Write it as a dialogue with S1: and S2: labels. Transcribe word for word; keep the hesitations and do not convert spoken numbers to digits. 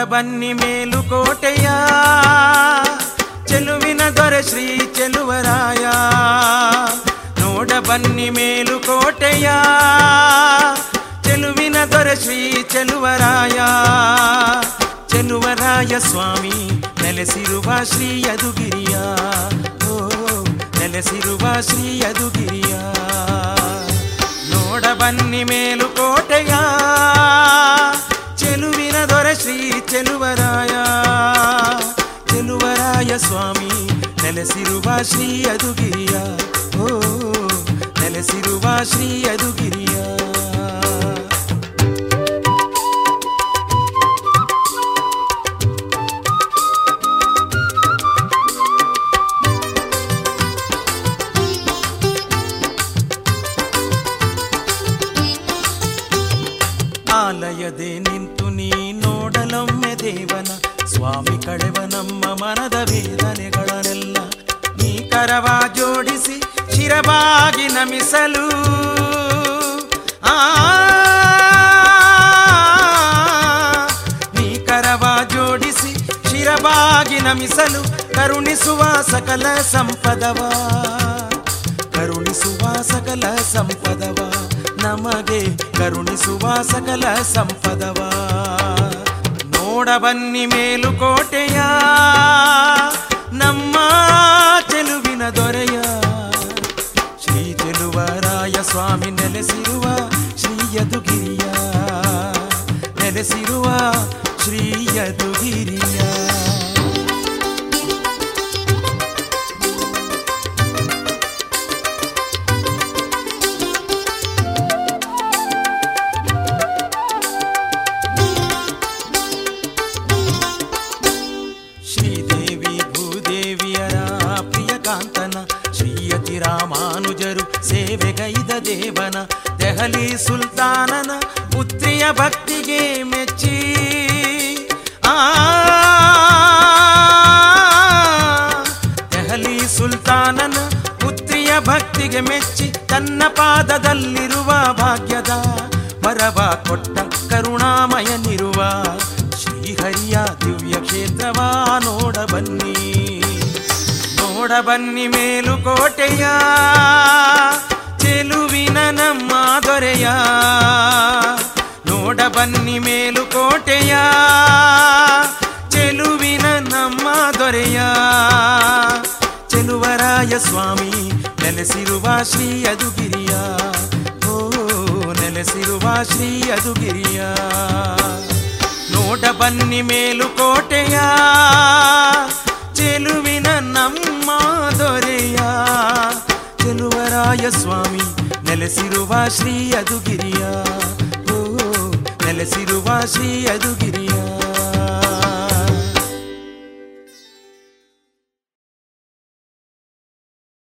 S1: ಬನ್ನಿ ಮೇಲುಕೋಟೆಯ ಚೆಲುವಿನ ದೊರೆ ಶ್ರೀ ಚೆಲುವರಾಯ. ನೋಡ ಬನ್ನಿ ಮೇಲುಕೋಟೆಯ ಚೆಲುವಿನ ದೊರೆ ಶ್ರೀ ಚೆಲುವರಾಯ. ಚೆಲುವರಾಯ ಸ್ವಾಮಿ ನೆಲೆಸಿರುವ ಶ್ರೀ ಯದುಗಿರಿಯ. ಓ ನೆಲೆಸಿರುವ ಶ್ರೀ ಯದುಗಿರಿಯ. ನೋಡ ಬನ್ನಿ ಮೇಲುಕೋಟೆಯ ಚೆಲುವಿನ ದೊರೆ ಶ್ರೀ ಚೆಲುವರಾಯ. ಚೆಲುವರಾಯ ಸ್ವಾಮಿ ನೆಲೆಸಿರುವ ಶ್ರೀ ಯದುಗಿರಿಯ. ಓ ನೆಲೆಸಿರುವ ಶ್ರೀ ಯದುಗಿರಿಯ. ಆಲಯದೇ ನಿಂತು ನೀ ನೋಡಲೊಮ್ಮೆ ದೇವನ ಸ್ವಾಮಿ ಕಳೆವ ನಮ್ಮ ಮನದ ವೇದನೆಗಳನ್ನೆಲ್ಲ. ನೀ ಕರವ ಜೋಡಿಸಿ ಶಿರವಾಗಿ ನಮಿಸಲು ಆ ನೀ ಕರವ ಜೋಡಿಸಿ ಶಿರವಾಗಿ ನಮಿಸಲು ಕರುಣಿಸುವ ಸಕಲ ಸಂಪದವ. ಕರುಣಿಸುವ ಸಕಲ ಸಂಪದವ ನಮಗೆ ಕರುಣಿಸುವ ಸಕಲ ಸಂಪದವ. ನೋಡ ಬನ್ನಿ ಮೇಲುಕೋಟೆಯ ನಮ್ಮ ಚೆಲುವಿನ ದೊರೆಯ. ಶ್ರೀ ಚೆಲುವರಾಯ ಸ್ವಾಮಿ ನೆಲೆಸಿರುವ ಶ್ರೀ ಯದುಗಿರಿಯ. ನೆಲೆಸಿರುವ ಶ್ರೀ ಯದುಗಿರಿಯ. ಶ್ರೀದೇವಿ ಭೂದೇವಿಯರ ಪ್ರಿಯಕಾಂತನ ಶ್ರೀಯತಿ ರಾಮಾನುಜರು ಸೇವೆಗೈದ ದೇವನ. ದೆಹಲಿ ಸುಲ್ತಾನನ ಪುತ್ರಿಯ ಭಕ್ತಿಗೆ ಮೆಚ್ಚಿ ಆ ದೆಹಲಿ ಸುಲ್ತಾನನ ಪುತ್ರಿಯ ಭಕ್ತಿಗೆ ಮೆಚ್ಚಿ ತನ್ನ ಪಾದದಲ್ಲಿರುವ ಭಾಗ್ಯದ ವರವ ಕೊಟ್ಟ ಕರುಣಾಮಯನಿರುವ ಶ್ರೀಹರಿಯ ದಿವ್ಯ ಕ್ಷೇತ್ರವ ನೋಡ ಬನ್ನಿ. ನೋಡ ಬನ್ನಿ ಮೇಲುಕೋಟೆಯ ಚೆಲುವಿನ ನಮ್ಮ ದೊರೆಯ. ನೋಡ ಬನ್ನಿ ಮೇಲುಕೋಟೆಯ ಚೆಲುವಿನ ನಮ್ಮ ದೊರೆಯ. ಚೆಲುವರಾಯ ಸ್ವಾಮಿ ನೆಲೆಸಿರುವ ಶ್ರೀ ಯದುಗಿರಿಯ. ಓ ನೆಲೆಸಿರುವ ಶ್ರೀ ಯದುಗಿರಿಯ. ನೋಡ ಬನ್ನಿ ಮೇಲುಕೋಟೆಯ ಚೆಲುವಿನ ನಮ್ಮ ದೊರೆಯ. ಚೆಲುವರಾಯ ಸ್ವಾಮಿ ನೆಲೆಸಿರುವ ಶ್ರೀ ಯದುಗಿರಿಯ. ಓ ನೆಲೆಸಿರುವ ಶ್ರೀ ಯದುಗಿರಿಯ.